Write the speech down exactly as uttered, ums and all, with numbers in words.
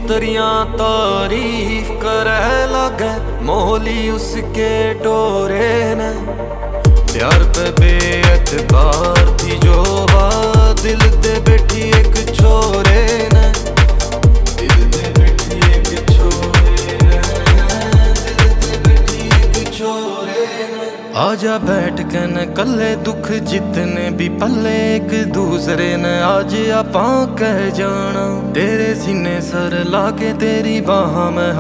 तेरिया तारीफ करे लगे मोहली उसके टोरे ने। प्यार पे बेएतबार थी जो बात दिल ते बैठी एक छोरे ने। दिल ते बैठी एक छोरे ने, दिल ते बैठी एक छोरे ने। आजा बैठ के न कले दुख जितने भी पल्ले एक दूसरे ने आज आपां कह जाना। तेरे सीने सर लाके तेरी बाह में